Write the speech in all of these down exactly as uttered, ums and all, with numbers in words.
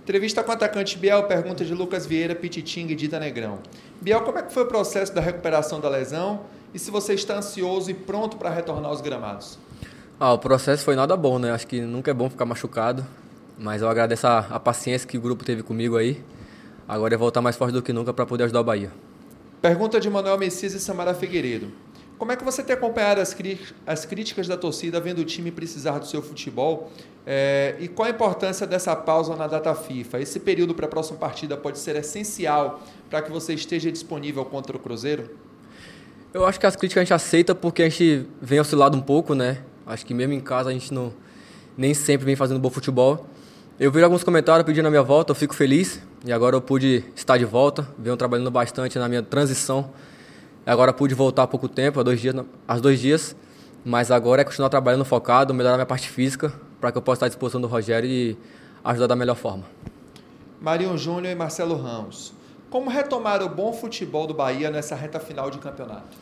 Entrevista com o atacante Biel, pergunta de Lucas Vieira, Pititinga e Dita Negrão. Biel, como é que foi o processo da recuperação da lesão e se você está ansioso e pronto para retornar aos gramados? Ah, o processo foi nada bom, né? Acho que nunca é bom ficar machucado, mas eu agradeço a, a paciência que o grupo teve comigo aí. Agora é voltar mais forte do que nunca para poder ajudar o Bahia. Pergunta de Manuel Messias e Samara Figueiredo. Como é que você tem acompanhado as, as críticas da torcida vendo o time precisar do seu futebol? É, e qual a importância dessa pausa na data FIFA? Esse período para a próxima partida pode ser essencial para que você esteja disponível contra o Cruzeiro? Eu acho que as críticas a gente aceita porque a gente vem oscilado um pouco, né? Acho que mesmo em casa a gente não, nem sempre vem fazendo bom futebol. Eu vi alguns comentários pedindo a minha volta, eu fico feliz. E agora eu pude estar de volta, venho trabalhando bastante na minha transição. Agora pude voltar há pouco tempo, há dois dias, há dois dias. Mas agora é continuar trabalhando focado, melhorar minha parte física, para que eu possa estar à disposição do Rogério e ajudar da melhor forma. Marinho Júnior e Marcelo Ramos. Como retomar o bom futebol do Bahia nessa reta final de campeonato?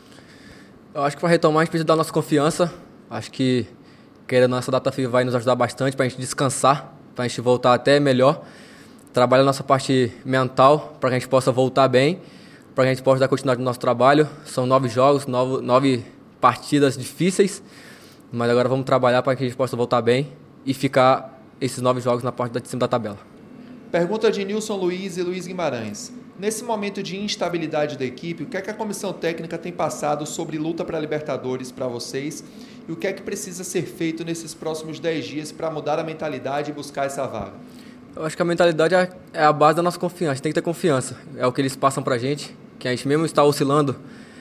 Eu acho que para retomar a gente precisa dar nossa confiança. Acho que querendo essa data FIFA vai nos ajudar bastante para a gente descansar, para a gente voltar até melhor. Trabalhar a nossa parte mental para que a gente possa voltar bem, para que a gente possa dar continuidade no nosso trabalho. São nove jogos, nove, nove partidas difíceis, mas agora vamos trabalhar para que a gente possa voltar bem e ficar esses nove jogos na parte de cima da tabela. Pergunta de Nilson Luiz e Luiz Guimarães. Nesse momento de instabilidade da equipe, o que é que a comissão técnica tem passado sobre luta para a Libertadores para vocês e o que é que precisa ser feito nesses próximos dez dias para mudar a mentalidade e buscar essa vaga? Eu acho que a mentalidade é a base da nossa confiança, a gente tem que ter confiança. É o que eles passam pra gente, que a gente mesmo está oscilando,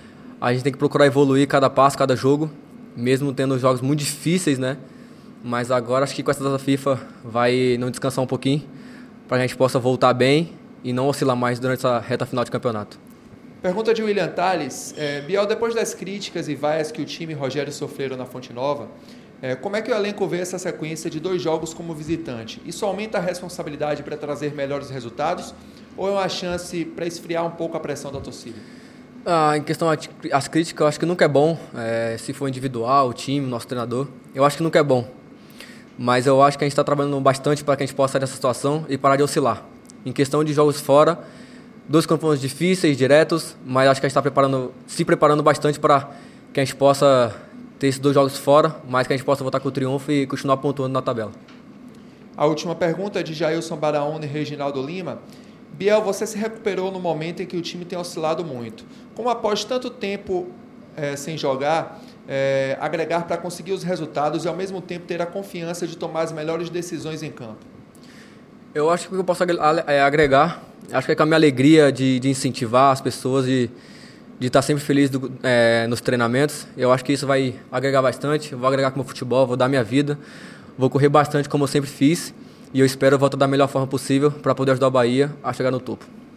a gente tem que procurar evoluir cada passo, cada jogo, mesmo tendo jogos muito difíceis, né? Mas agora acho que com essa data FIFA vai não descansar um pouquinho, para que a gente possa voltar bem e não oscilar mais durante essa reta final de campeonato. Pergunta de William Tales. É, Biel, depois das críticas e vaias que o time e Rogério sofreram na Fonte Nova, É, como é que o elenco vê essa sequência de dois jogos como visitante? Isso aumenta a responsabilidade para trazer melhores resultados ou é uma chance para esfriar um pouco a pressão da torcida? Ah, em questão às críticas, eu acho que nunca é bom, é, se for individual, o time, nosso treinador, eu acho que nunca é bom. Mas eu acho que a gente está trabalhando bastante para que a gente possa sair dessa situação e parar de oscilar. Em questão de jogos fora, dois confrontos difíceis, diretos, mas acho que a gente está preparando, se preparando bastante para que a gente possa ter esses dois jogos fora, mas que a gente possa voltar com o triunfo e continuar pontuando na tabela. A última pergunta é de Jailson Baraona e Reginaldo Lima. Biel, você se recuperou no momento em que o time tem oscilado muito. Como após tanto tempo é, sem jogar, é, agregar para conseguir os resultados e ao mesmo tempo ter a confiança de tomar as melhores decisões em campo? Eu acho que eu posso agregar, acho que é com a minha alegria de, de incentivar as pessoas e de estar sempre feliz do, é, nos treinamentos. Eu acho que isso vai agregar bastante. Eu vou agregar com o meu futebol, vou dar minha vida, vou correr bastante como eu sempre fiz e eu espero voltar da melhor forma possível para poder ajudar o Bahia a chegar no topo.